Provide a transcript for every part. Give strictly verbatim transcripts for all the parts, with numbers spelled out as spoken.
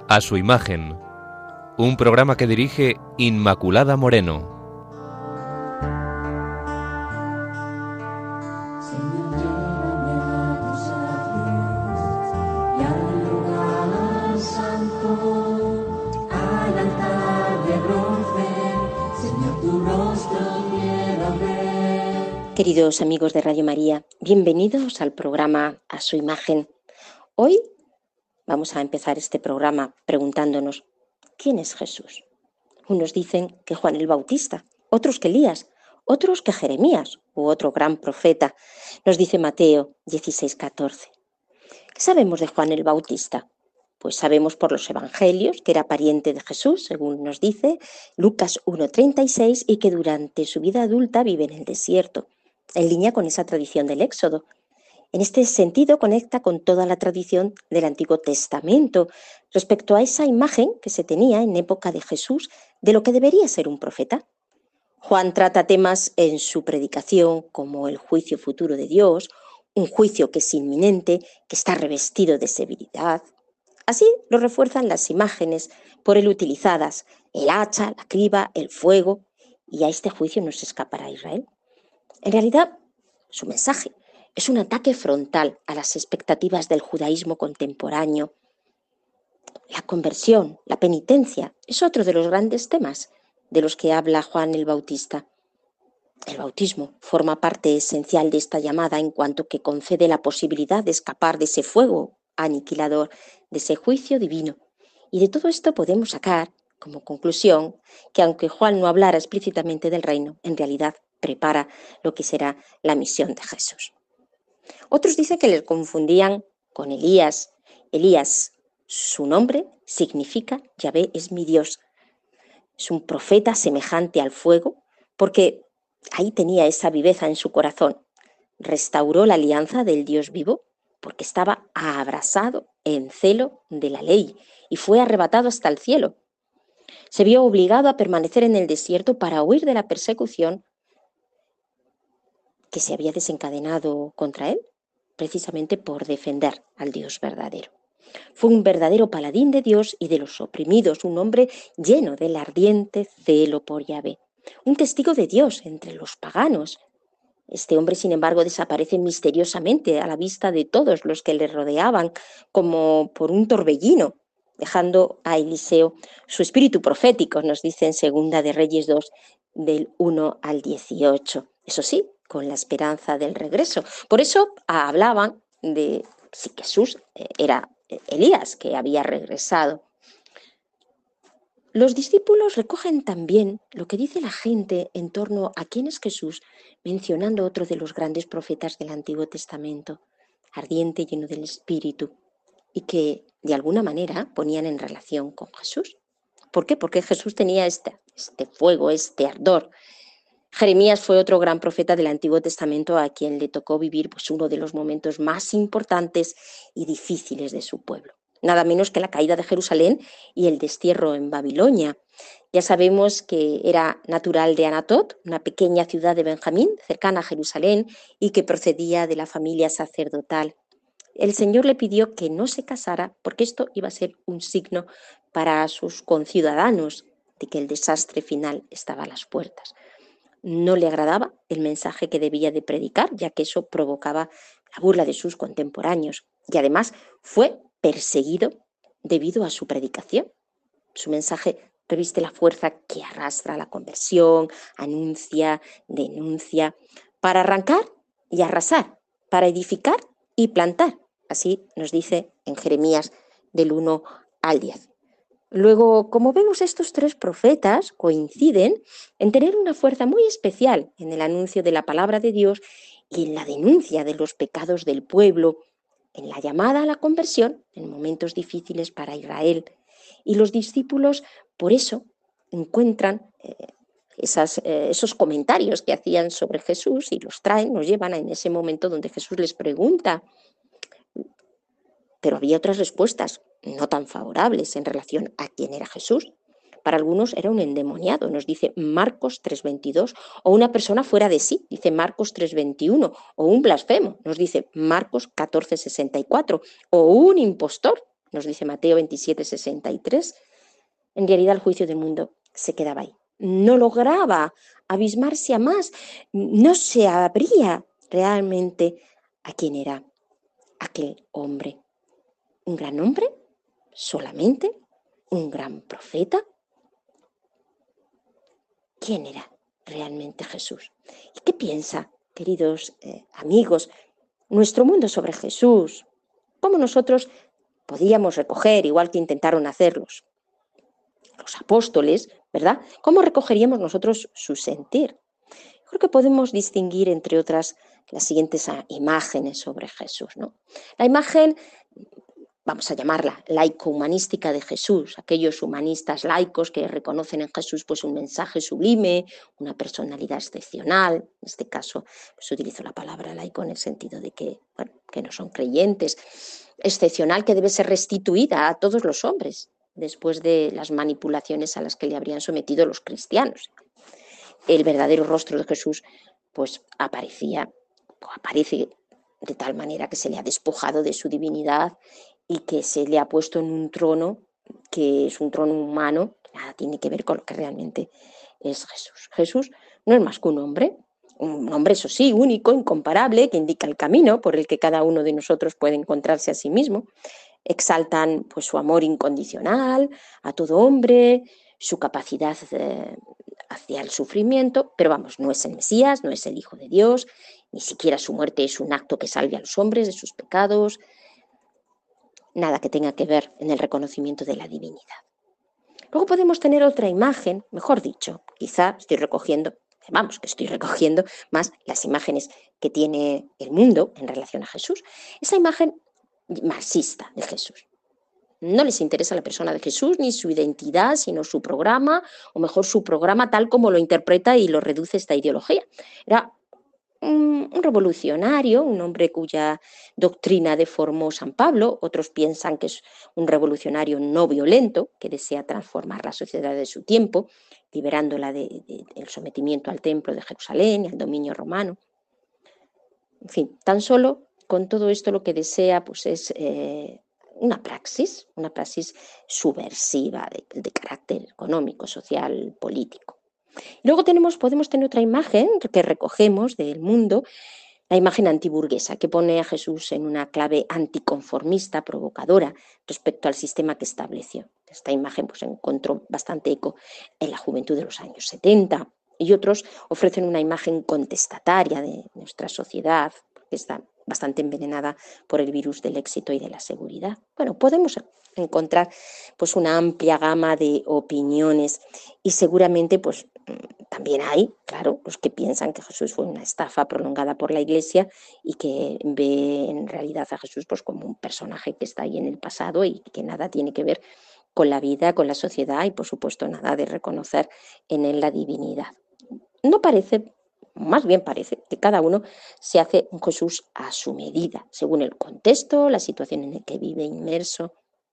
A su imagen, un programa que dirige Inmaculada Moreno. Queridos amigos de Radio María, bienvenidos al programa A su imagen. Hoy vamos a empezar este programa preguntándonos, ¿quién es Jesús? Unos dicen que Juan el Bautista, otros que Elías, otros que Jeremías u otro gran profeta. Nos dice Mateo dieciséis catorce. ¿Qué sabemos de Juan el Bautista? Pues sabemos por los evangelios que era pariente de Jesús, según nos dice Lucas uno treinta y seis, y que durante su vida adulta vive en el desierto, en línea con esa tradición del Éxodo. En este sentido, conecta con toda la tradición del Antiguo Testamento respecto a esa imagen que se tenía en época de Jesús de lo que debería ser un profeta. Juan trata temas en su predicación como el juicio futuro de Dios, un juicio que es inminente, que está revestido de severidad. Así lo refuerzan las imágenes por él utilizadas, el hacha, la criba, el fuego, y a este juicio no se escapará Israel. En realidad, su mensaje es un ataque frontal a las expectativas del judaísmo contemporáneo. La conversión, la penitencia, es otro de los grandes temas de los que habla Juan el Bautista. El bautismo forma parte esencial de esta llamada en cuanto que concede la posibilidad de escapar de ese fuego aniquilador, de ese juicio divino. Y de todo esto podemos sacar, como conclusión, que aunque Juan no hablara explícitamente del reino, en realidad prepara lo que será la misión de Jesús. Otros dicen que le confundían con Elías. Elías, su nombre significa Yahvé es mi Dios. Es un profeta semejante al fuego, porque ahí tenía esa viveza en su corazón. Restauró la alianza del Dios vivo, porque estaba abrasado en celo de la ley y fue arrebatado hasta el cielo. Se vio obligado a permanecer en el desierto para huir de la persecución que se había desencadenado contra él, precisamente por defender al Dios verdadero. Fue un verdadero paladín de Dios y de los oprimidos, un hombre lleno del ardiente celo por Yahvé, un testigo de Dios entre los paganos. Este hombre, sin embargo, desaparece misteriosamente a la vista de todos los que le rodeaban, como por un torbellino, dejando a Eliseo su espíritu profético, nos dice en Segunda de Reyes dos, del uno al dieciocho. Eso sí, con la esperanza del regreso. Por eso hablaban de si Jesús era Elías, que había regresado. Los discípulos recogen también lo que dice la gente en torno a quién es Jesús, mencionando otro de los grandes profetas del Antiguo Testamento, ardiente, lleno del Espíritu, y que de alguna manera ponían en relación con Jesús. ¿Por qué? Porque Jesús tenía este, este fuego, este ardor. Jeremías fue otro gran profeta del Antiguo Testamento a quien le tocó vivir pues, uno de los momentos más importantes y difíciles de su pueblo. Nada menos que la caída de Jerusalén y el destierro en Babilonia. Ya sabemos que era natural de Anatot, una pequeña ciudad de Benjamín, cercana a Jerusalén, y que procedía de la familia sacerdotal. El Señor le pidió que no se casara porque esto iba a ser un signo para sus conciudadanos de que el desastre final estaba a las puertas. No le agradaba el mensaje que debía de predicar, ya que eso provocaba la burla de sus contemporáneos. Y además fue perseguido debido a su predicación. Su mensaje reviste la fuerza que arrastra a la conversión, anuncia, denuncia, para arrancar y arrasar, para edificar y plantar. Así nos dice en Jeremías del uno al diez. Luego, como vemos, estos tres profetas coinciden en tener una fuerza muy especial en el anuncio de la palabra de Dios y en la denuncia de los pecados del pueblo, en la llamada a la conversión en momentos difíciles para Israel. Y los discípulos, por eso, encuentran eh, esas, eh, esos comentarios que hacían sobre Jesús y los traen, nos llevan en ese momento donde Jesús les pregunta. Pero había otras respuestas no tan favorables en relación a quién era Jesús. Para algunos era un endemoniado, nos dice Marcos tres veintidós, o una persona fuera de sí, dice Marcos tres veintiuno, o un blasfemo, nos dice Marcos catorce sesenta y cuatro, o un impostor, nos dice Mateo veintisiete, sesenta y tres, en realidad el juicio del mundo se quedaba ahí. No lograba abismarse a más, no se abría realmente a quién era aquel hombre. ¿Un gran hombre? ¿Solamente? ¿Un gran profeta? ¿Quién era realmente Jesús? ¿Y qué piensa, queridos eh, amigos, nuestro mundo sobre Jesús? ¿Cómo nosotros podíamos recoger, igual que intentaron hacerlos los apóstoles, ¿verdad? ¿Cómo recogeríamos nosotros su sentir? Creo que podemos distinguir, entre otras, las siguientes imágenes sobre Jesús, ¿no? La imagen, vamos a llamarla laico-humanística de Jesús, aquellos humanistas laicos que reconocen en Jesús pues, un mensaje sublime, una personalidad excepcional. En este caso, pues, utilizo la palabra laico en el sentido de que, bueno, que no son creyentes, excepcional, que debe ser restituida a todos los hombres después de las manipulaciones a las que le habrían sometido los cristianos. El verdadero rostro de Jesús pues aparecía, o aparece de tal manera que se le ha despojado de su divinidad y que se le ha puesto en un trono que es un trono humano, que nada tiene que ver con lo que realmente es Jesús. Jesús no es más que un hombre, un hombre, eso sí, único, incomparable, que indica el camino por el que cada uno de nosotros puede encontrarse a sí mismo. Exaltan pues su amor incondicional a todo hombre, su capacidad eh, hacia el sufrimiento, pero vamos, no es el Mesías, no es el Hijo de Dios, ni siquiera su muerte es un acto que salve a los hombres de sus pecados, nada que tenga que ver en el reconocimiento de la divinidad. Luego podemos tener otra imagen, mejor dicho, quizá estoy recogiendo, vamos, que estoy recogiendo más las imágenes que tiene el mundo en relación a Jesús, esa imagen marxista de Jesús. No les interesa la persona de Jesús ni su identidad, sino su programa, o mejor su programa tal como lo interpreta y lo reduce esta ideología. Era un, un revolucionario, un hombre cuya doctrina deformó San Pablo. Otros piensan que es un revolucionario no violento, que desea transformar la sociedad de su tiempo, liberándola de, de, del sometimiento al templo de Jerusalén y al dominio romano. En fin, tan solo con todo esto lo que desea pues, es eh, una praxis, una praxis subversiva de, de carácter económico, social, político. Luego tenemos, podemos tener otra imagen que recogemos del mundo, la imagen antiburguesa, que pone a Jesús en una clave anticonformista, provocadora, respecto al sistema que estableció. Esta imagen pues, encontró bastante eco en la juventud de los años setenta, y otros ofrecen una imagen contestataria de nuestra sociedad, que está bastante envenenada por el virus del éxito y de la seguridad. Bueno, podemos encontrar pues, una amplia gama de opiniones y seguramente pues, también hay, claro, los que piensan que Jesús fue una estafa prolongada por la Iglesia y que ve en realidad a Jesús pues, como un personaje que está ahí en el pasado y que nada tiene que ver con la vida, con la sociedad y, por supuesto, nada de reconocer en él la divinidad. No parece, más bien parece, que cada uno se hace un Jesús a su medida, según el contexto, la situación en la que vive inmerso.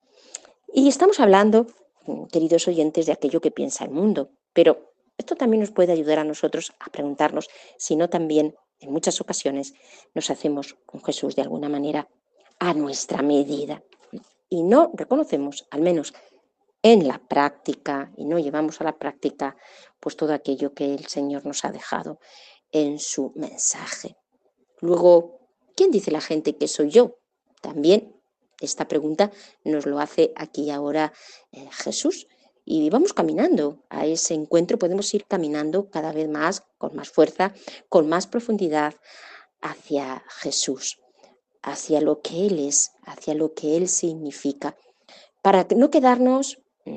Y estamos hablando, queridos oyentes, de aquello que piensa el mundo, pero esto también nos puede ayudar a nosotros a preguntarnos si no también, en muchas ocasiones, nos hacemos un Jesús de alguna manera a nuestra medida y no reconocemos, al menos en la práctica, y no llevamos a la práctica pues todo aquello que el Señor nos ha dejado en su mensaje. Luego, ¿quién dice la gente que soy yo? También esta pregunta nos lo hace aquí y ahora eh, Jesús. Y vamos caminando a ese encuentro, podemos ir caminando cada vez más, con más fuerza, con más profundidad hacia Jesús, hacia lo que Él es, hacia lo que Él significa, para no quedarnos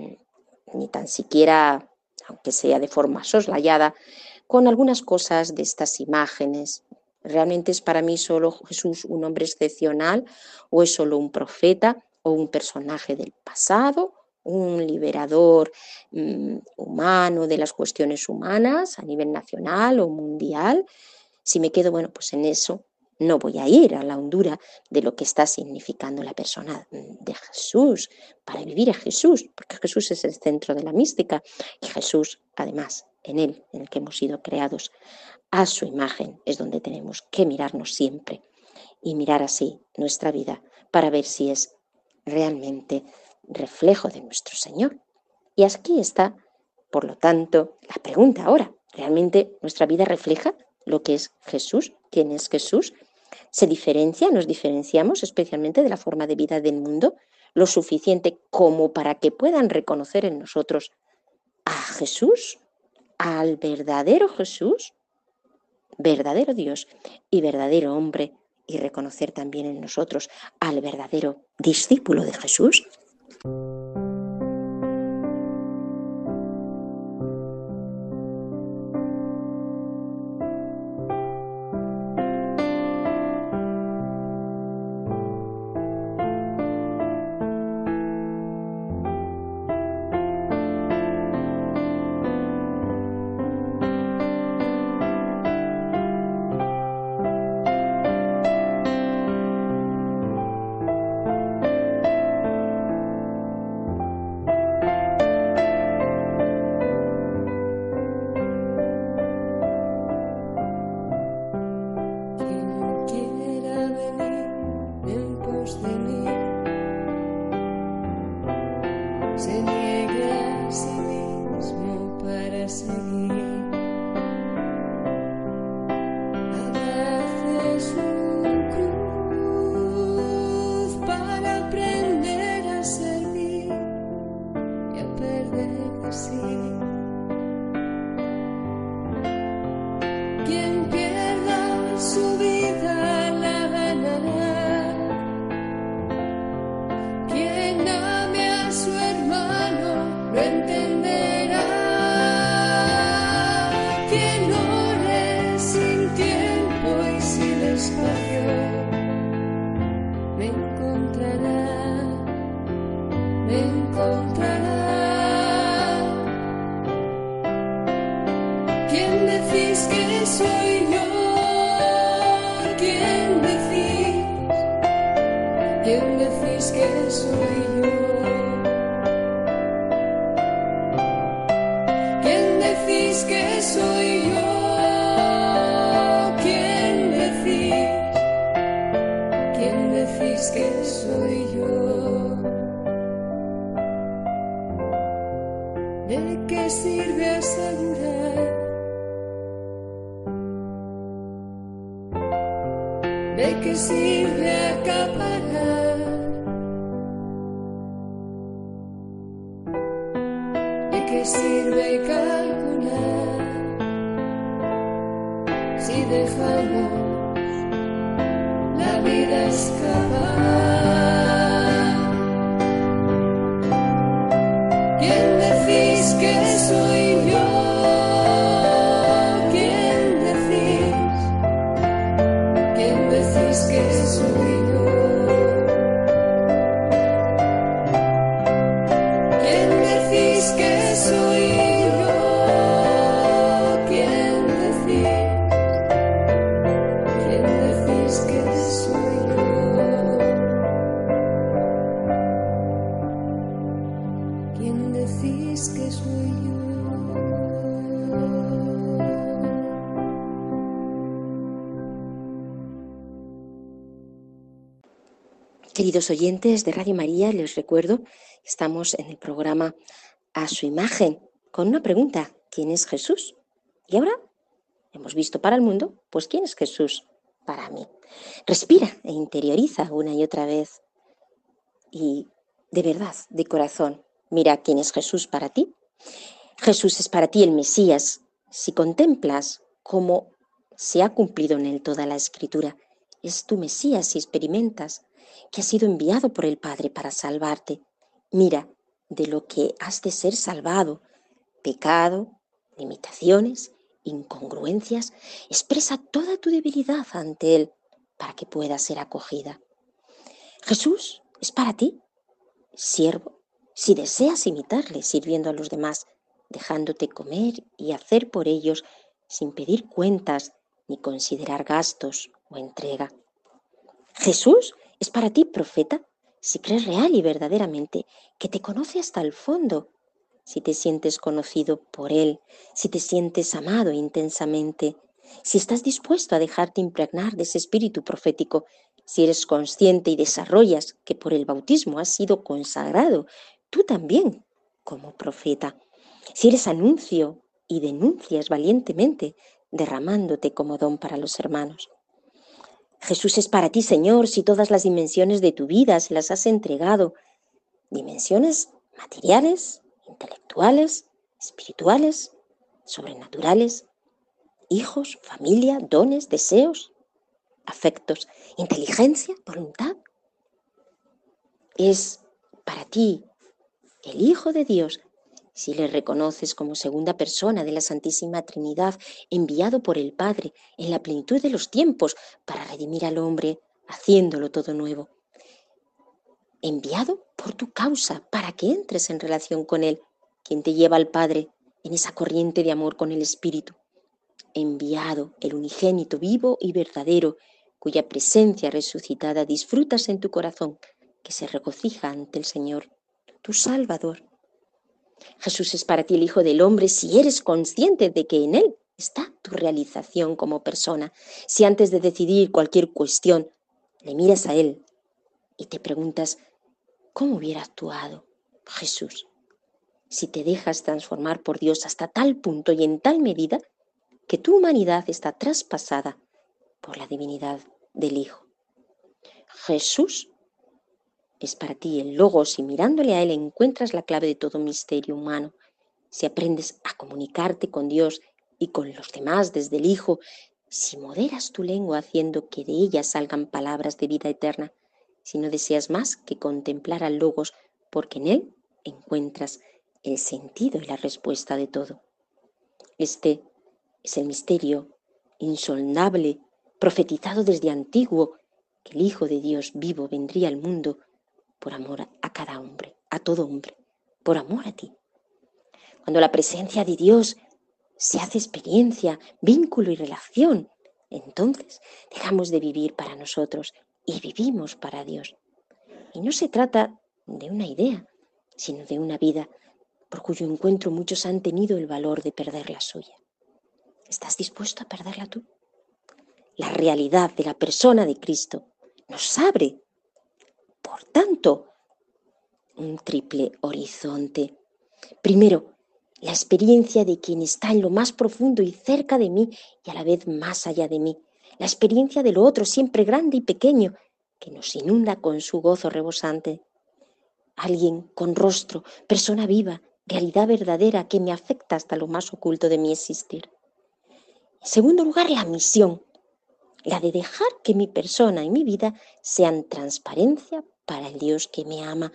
ni tan siquiera, aunque sea de forma soslayada, con algunas cosas de estas imágenes. ¿Realmente es para mí solo Jesús un hombre excepcional o es solo un profeta o un personaje del pasado, un liberador mmm, humano de las cuestiones humanas a nivel nacional o mundial? Si me quedo, bueno, pues en eso, no voy a ir a la hondura de lo que está significando la persona de Jesús, para vivir a Jesús, porque Jesús es el centro de la mística y Jesús, además, en Él, en el que hemos sido creados a su imagen, es donde tenemos que mirarnos siempre y mirar así nuestra vida para ver si es realmente reflejo de nuestro Señor. Y aquí está, por lo tanto, la pregunta ahora. ¿Realmente nuestra vida refleja lo que es Jesús? ¿Quién es Jesús? ¿Se diferencia, nos diferenciamos especialmente de la forma de vida del mundo? ¿Lo suficiente como para que puedan reconocer en nosotros a Jesús, al verdadero Jesús, verdadero Dios y verdadero hombre, y reconocer también en nosotros al verdadero discípulo de Jesús? Queridos oyentes de Radio María, les recuerdo, estamos en el programa A su imagen, con una pregunta: ¿quién es Jesús? Y ahora hemos visto para el mundo, pues ¿quién es Jesús para mí? Respira e interioriza una y otra vez y de verdad, de corazón, mira quién es Jesús para ti. Jesús es para ti el Mesías. Si contemplas cómo se ha cumplido en él toda la Escritura, es tu Mesías. Si experimentas que has sido enviado por el Padre para salvarte, mira de lo que has de ser salvado: pecado, limitaciones, incongruencias. Expresa toda tu debilidad ante Él para que pueda ser acogida. Jesús es para ti, siervo, si deseas imitarle sirviendo a los demás, dejándote comer y hacer por ellos sin pedir cuentas ni considerar gastos o entrega. Jesús es para ti, profeta, si crees real y verdaderamente que te conoce hasta el fondo, si te sientes conocido por Él, si te sientes amado intensamente, si estás dispuesto a dejarte impregnar de ese espíritu profético si eres consciente y desarrollas que por el bautismo has sido consagrado, tú también como profeta, si eres anuncio y denuncias valientemente, derramándote como don para los hermanos. Jesús es para ti, Señor, si todas las dimensiones de tu vida se las has entregado, dimensiones materiales, intelectuales, espirituales, sobrenaturales, hijos, familia, dones, deseos, afectos, inteligencia, voluntad. Es para ti el Hijo de Dios si le reconoces como segunda persona de la Santísima Trinidad, enviado por el Padre en la plenitud de los tiempos para redimir al hombre, haciéndolo todo nuevo. Enviado por tu causa, para que entres en relación con Él, quien te lleva al Padre en esa corriente de amor con el Espíritu. Enviado, el unigénito vivo y verdadero, cuya presencia resucitada disfrutas en tu corazón, que se regocija ante el Señor, tu Salvador. Jesús es para ti el Hijo del Hombre si eres consciente de que en Él está tu realización como persona. Si antes de decidir cualquier cuestión le miras a Él y te preguntas, ¿cómo hubiera actuado Jesús? Si te dejas transformar por Dios hasta tal punto y en tal medida que tu humanidad está traspasada por la divinidad del Hijo. Jesús es para ti el Logos y mirándole a Él encuentras la clave de todo misterio humano. Si aprendes a comunicarte con Dios y con los demás desde el Hijo, si moderas tu lengua haciendo que de ella salgan palabras de vida eterna, si no deseas más que contemplar al Logos, porque en Él encuentras el sentido y la respuesta de todo. Este es el misterio insondable, profetizado desde antiguo, que el Hijo de Dios vivo vendría al mundo por amor a cada hombre, a todo hombre, por amor a ti. Cuando la presencia de Dios se hace experiencia, vínculo y relación, entonces dejamos de vivir para nosotros y vivimos para Dios. Y no se trata de una idea, sino de una vida por cuyo encuentro muchos han tenido el valor de perder la suya. ¿Estás dispuesto a perderla tú? La realidad de la persona de Cristo nos abre, por tanto, un triple horizonte. Primero, la experiencia de quien está en lo más profundo y cerca de mí y a la vez más allá de mí. La experiencia de lo otro, siempre grande y pequeño, que nos inunda con su gozo rebosante. Alguien con rostro, persona viva, realidad verdadera que me afecta hasta lo más oculto de mi existir. En segundo lugar, la misión, la de dejar que mi persona y mi vida sean transparencia para el Dios que me ama,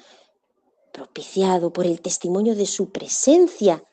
propiciado por el testimonio de su presencia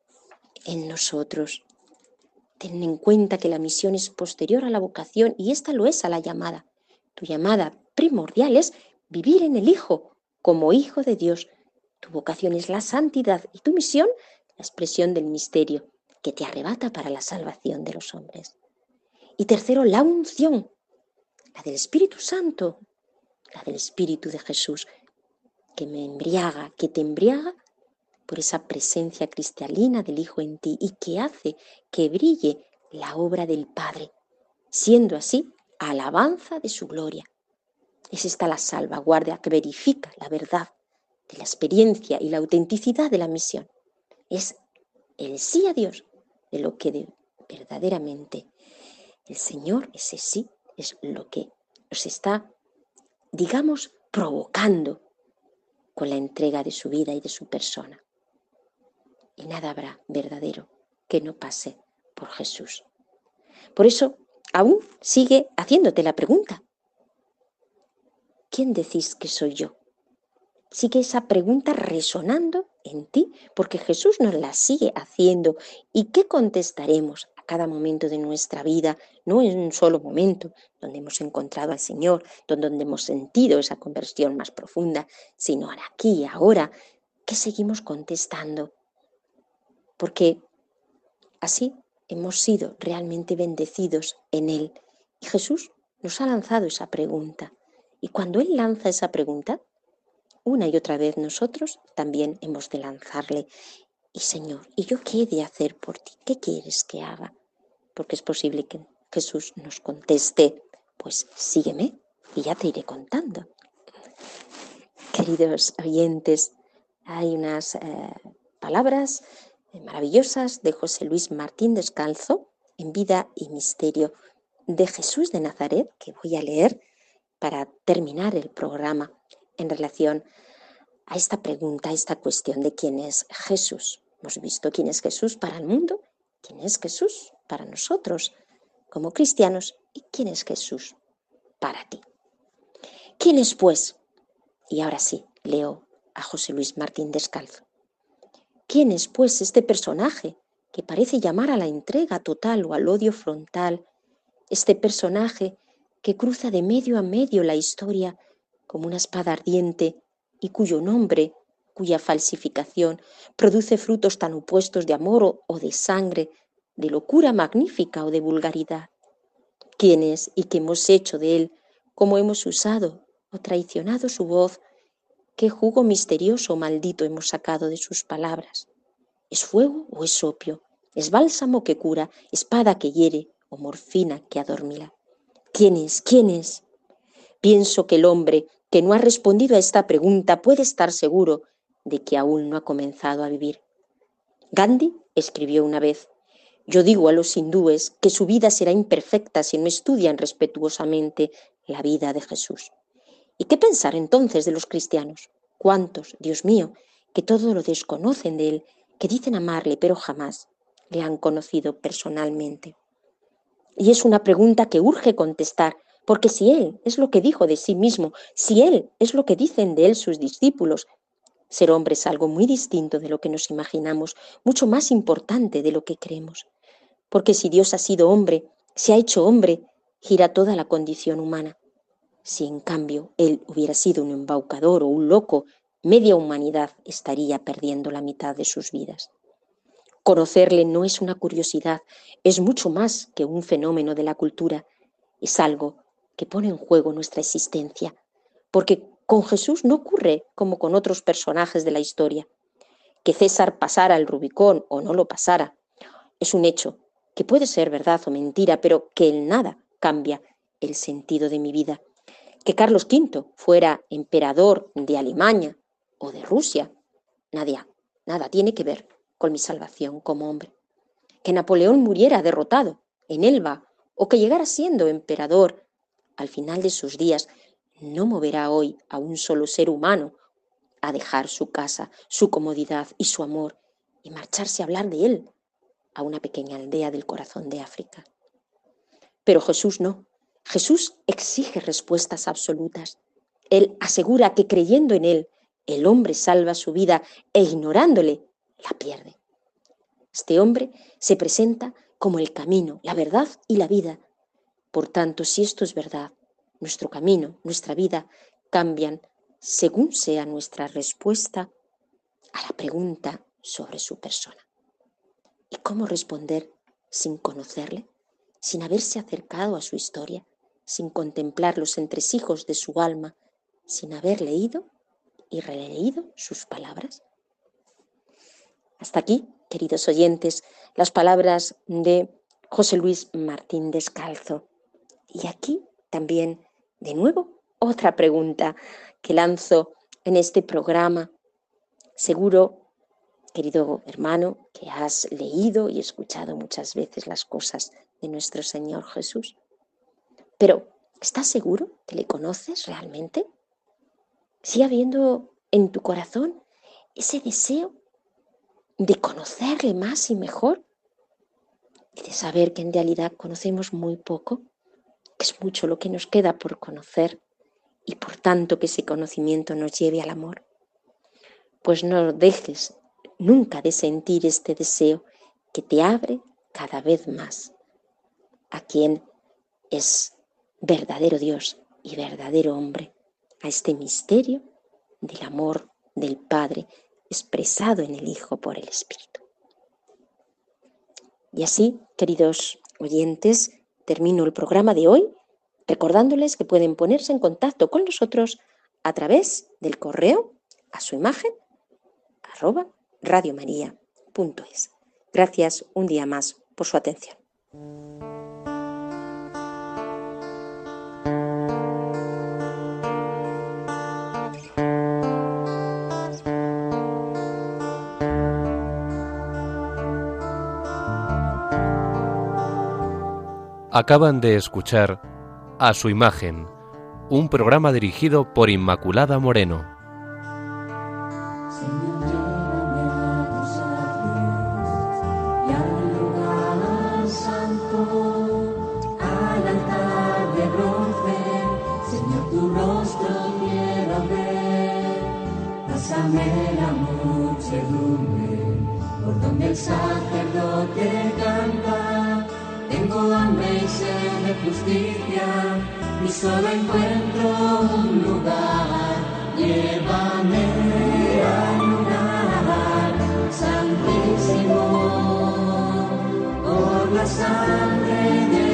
en nosotros. Ten en cuenta que la misión es posterior a la vocación y esta lo es a la llamada. Tu llamada primordial es vivir en el Hijo, como Hijo de Dios. Tu vocación es la santidad y tu misión, la expresión del misterio que te arrebata para la salvación de los hombres. Y tercero, la unción, la del Espíritu Santo, la del Espíritu de Jesús, que me embriaga, que te embriaga por esa presencia cristalina del Hijo en ti y que hace que brille la obra del Padre, siendo así alabanza de su gloria. Es esta la salvaguardia que verifica la verdad de la experiencia y la autenticidad de la misión. Es el sí a Dios de lo que de, verdaderamente el Señor, ese sí, es lo que nos está, digamos, provocando con la entrega de su vida y de su persona. Y nada habrá verdadero que no pase por Jesús. Por eso, aún sigue haciéndote la pregunta. ¿Quién decís que soy yo? Sigue esa pregunta resonando en ti, porque Jesús nos la sigue haciendo. ¿Y qué contestaremos a cada momento de nuestra vida? No en un solo momento donde hemos encontrado al Señor, donde hemos sentido esa conversión más profunda, sino aquí, ahora, ¿qué seguimos contestando? Porque así hemos sido realmente bendecidos en Él. Y Jesús nos ha lanzado esa pregunta. Y cuando Él lanza esa pregunta, una y otra vez nosotros también hemos de lanzarle. Y Señor, ¿y yo qué he de hacer por ti? ¿Qué quieres que haga? Porque es posible que Jesús nos conteste, pues sígueme. y ya te iré contando. Queridos oyentes, hay unas eh, palabras maravillosas de José Luis Martín Descalzo en Vida y Misterio de Jesús de Nazaret, que voy a leer para terminar el programa en relación a esta pregunta, a esta cuestión de quién es Jesús. Hemos visto quién es Jesús para el mundo, quién es Jesús para nosotros como cristianos y quién es Jesús para ti. ¿Quién es, pues? Y ahora sí, leo a José Luis Martín Descalzo. ¿Quién es, pues, este personaje que parece llamar a la entrega total o al odio frontal? Este personaje que cruza de medio a medio la historia como una espada ardiente y cuyo nombre, cuya falsificación produce frutos tan opuestos de amor o de sangre, de locura magnífica o de vulgaridad. ¿Quién es y qué hemos hecho de él? ¿Cómo hemos usado o traicionado su voz? ¿Qué jugo misterioso o maldito hemos sacado de sus palabras? ¿Es fuego o es opio? ¿Es bálsamo que cura, espada que hiere o morfina que adormila? ¿Quién es? ¿Quién es? Pienso que el hombre que no ha respondido a esta pregunta puede estar seguro de que aún no ha comenzado a vivir. Gandhi escribió una vez: yo digo a los hindúes que su vida será imperfecta si no estudian respetuosamente la vida de Jesús. ¿Y qué pensar entonces de los cristianos? ¿Cuántos, Dios mío, que todo lo desconocen de él, que dicen amarle pero jamás le han conocido personalmente? Y es una pregunta que urge contestar, porque si él es lo que dijo de sí mismo, si él es lo que dicen de él sus discípulos, ser hombre es algo muy distinto de lo que nos imaginamos, mucho más importante de lo que creemos. Porque si Dios ha sido hombre, se ha hecho hombre, gira toda la condición humana. Si en cambio él hubiera sido un embaucador o un loco, media humanidad estaría perdiendo la mitad de sus vidas. Conocerle no es una curiosidad, es mucho más que un fenómeno de la cultura, es algo que pone en juego nuestra existencia, porque con Jesús no ocurre como con otros personajes de la historia. Que César pasara el Rubicón o no lo pasara, es un hecho que puede ser verdad o mentira, pero que en nada cambia el sentido de mi vida. Que Carlos quinto fuera emperador de Alemania o de Rusia, nada, nada tiene que ver con mi salvación como hombre. Que Napoleón muriera derrotado en Elba o que llegara siendo emperador al final de sus días no moverá hoy a un solo ser humano a dejar su casa, su comodidad y su amor y marcharse a hablar de él a una pequeña aldea del corazón de África. Pero Jesús no. Jesús exige respuestas absolutas. Él asegura que creyendo en él, el hombre salva su vida e ignorándole, la pierde. Este hombre se presenta como el camino, la verdad y la vida. Por tanto, si esto es verdad, nuestro camino, nuestra vida cambian según sea nuestra respuesta a la pregunta sobre su persona. ¿Y cómo responder sin conocerle, sin haberse acercado a su historia, sin contemplar los entresijos de su alma, sin haber leído y releído sus palabras? Hasta aquí, queridos oyentes, las palabras de José Luis Martín Descalzo. Y aquí también, de nuevo, otra pregunta que lanzo en este programa. Seguro, querido hermano, que has leído y escuchado muchas veces las cosas de nuestro Señor Jesús. Pero, ¿estás seguro que le conoces realmente? ¿Sigue habiendo en tu corazón ese deseo de conocerle más y mejor? Y de saber que en realidad conocemos muy poco, que es mucho lo que nos queda por conocer y por tanto que ese conocimiento nos lleve al amor. Pues no dejes nunca de sentir este deseo que te abre cada vez más a quien es verdadero Dios y verdadero hombre, a este misterio del amor del Padre expresado en el Hijo por el Espíritu. Y así, queridos oyentes, termino el programa de hoy recordándoles que pueden ponerse en contacto con nosotros a través del correo a su imagen arroba radiomaria punto es. Gracias un día más por su atención. Acaban de escuchar A su imagen, un programa dirigido por Inmaculada Moreno. Señor, llévame a tus atrios y al lugar santo, al altar de bronce. Señor, tu rostro quiero ver. Pásame la muchedumbre por donde el sacerdote canta. Tengo hambre y sed de justicia y solo encuentro un lugar. Llévame al lugar santísimo por la sangre de